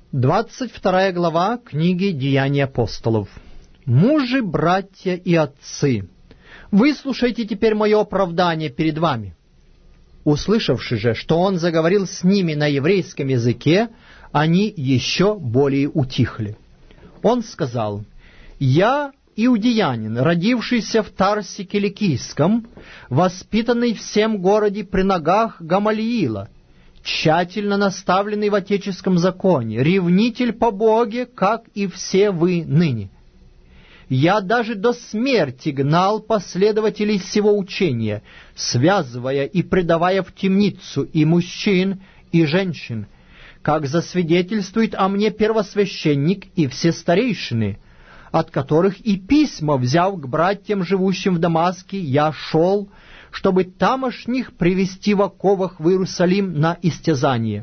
22 глава книги «Деяния апостолов». «Мужи, братья и отцы, выслушайте теперь мое оправдание перед вами». Услышавши же, что он заговорил с ними на еврейском языке, они еще более утихли. Он сказал: «Я иудеянин, родившийся в Тарсе Киликийском, воспитанный в сем городе при ногах Гамалиила, тщательно наставленный в отеческом законе, ревнитель по Боге, как и все вы ныне. Я даже до смерти гнал последователей сего учения, связывая и предавая в темницу и мужчин, и женщин, как засвидетельствует о мне первосвященник и все старейшины, от которых и письма, взяв к братьям, живущим в Дамаске, я шел, чтобы тамошних привести в оковах в Иерусалим на истязание.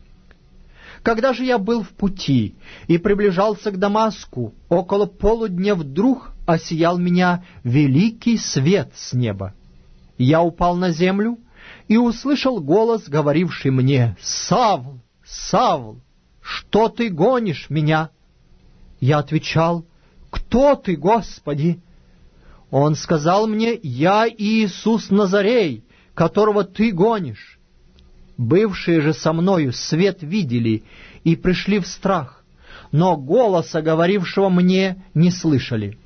Когда же я был в пути и приближался к Дамаску, около полудня вдруг осиял меня великий свет с неба. Я упал на землю и услышал голос, говоривший мне: «Савл, Савл, что ты гонишь меня?» Я отвечал: «Кто ты, Господи?» Он сказал мне: «Я Иисус Назарей, которого ты гонишь». Бывшие же со мною свет видели и пришли в страх, но голоса, говорившего мне, не слышали.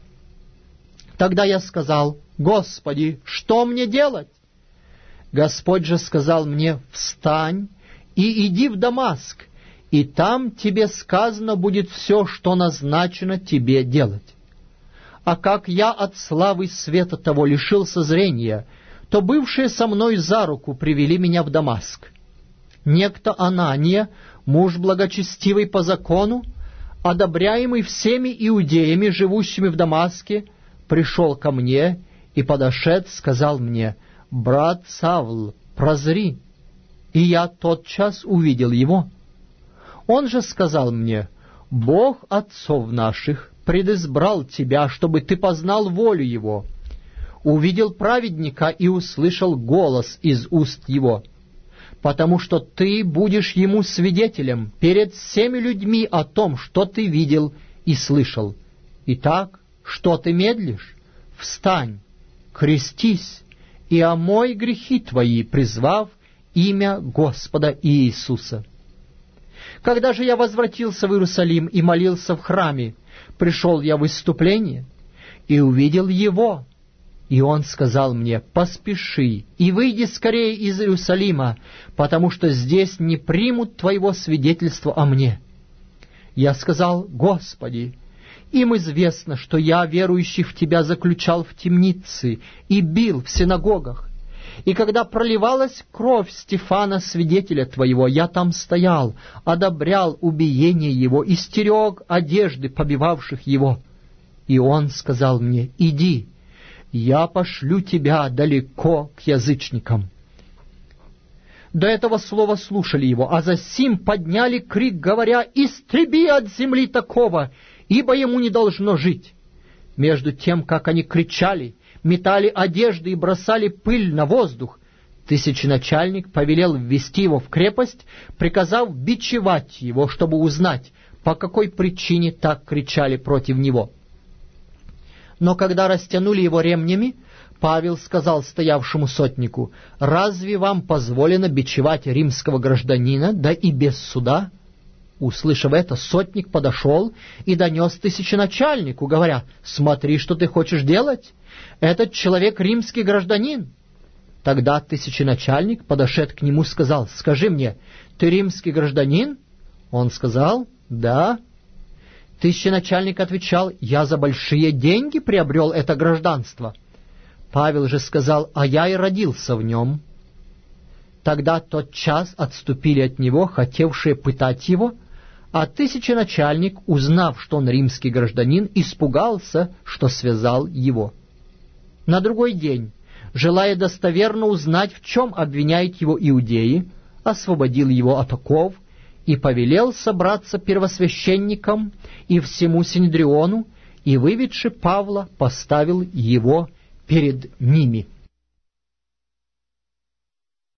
Тогда я сказал: «Господи, что мне делать?» Господь же сказал мне: «Встань и иди в Дамаск, и там тебе сказано будет все, что назначено тебе делать». А как я от славы света того лишился зрения, то бывшие со мной за руку привели меня в Дамаск. Некто Анания, муж благочестивый по закону, одобряемый всеми иудеями, живущими в Дамаске, пришел ко мне и, подошед, сказал мне: «Брат Савл, прозри». И я тотчас увидел его. Он же сказал мне: «Бог отцов наших предизбрал тебя, чтобы ты познал волю Его, увидел праведника и услышал голос из уст Его, потому что ты будешь Ему свидетелем перед всеми людьми о том, что ты видел и слышал. Итак, что ты медлишь? Встань, крестись и омой грехи твои, призвав имя Господа Иисуса». Когда же я возвратился в Иерусалим и молился в храме, пришел я в исступление и увидел его. И он сказал мне: «Поспеши и выйди скорее из Иерусалима, потому что здесь не примут твоего свидетельства о мне». Я сказал: «Господи, им известно, что я верующих в Тебя заключал в темнице и бил в синагогах. И когда проливалась кровь Стефана, свидетеля Твоего, я там стоял, одобрял убиение его и стерег одежды побивавших его». И он сказал мне: «Иди, я пошлю тебя далеко к язычникам». До этого слова слушали его, а засим подняли крик, говоря: «Истреби от земли такого, ибо ему не должно жить». Между тем, как они кричали, метали одежды и бросали пыль на воздух, тысяченачальник повелел ввести его в крепость, приказав бичевать его, чтобы узнать, по какой причине так кричали против него. Но когда растянули его ремнями, Павел сказал стоявшему сотнику: «Разве вам позволено бичевать римского гражданина, да и без суда?» Услышав это, сотник подошел и донес тысяченачальнику, говоря: «Смотри, что ты хочешь делать. Этот человек римский гражданин». Тогда тысяченачальник, подошед к нему, сказал: «Скажи мне, ты римский гражданин?» Он сказал: «Да». Тысяченачальник отвечал: «Я за большие деньги приобрел это гражданство». Павел же сказал: «А я и родился в нем». Тогда тотчас отступили от него, хотевшие пытать его, а тысяченачальник, узнав, что он римский гражданин, испугался, что связал его. На другой день, желая достоверно узнать, в чем обвиняют его иудеи, освободил его от оков и повелел собраться первосвященникам и всему Синедриону, и, выведши Павла, поставил его перед ними.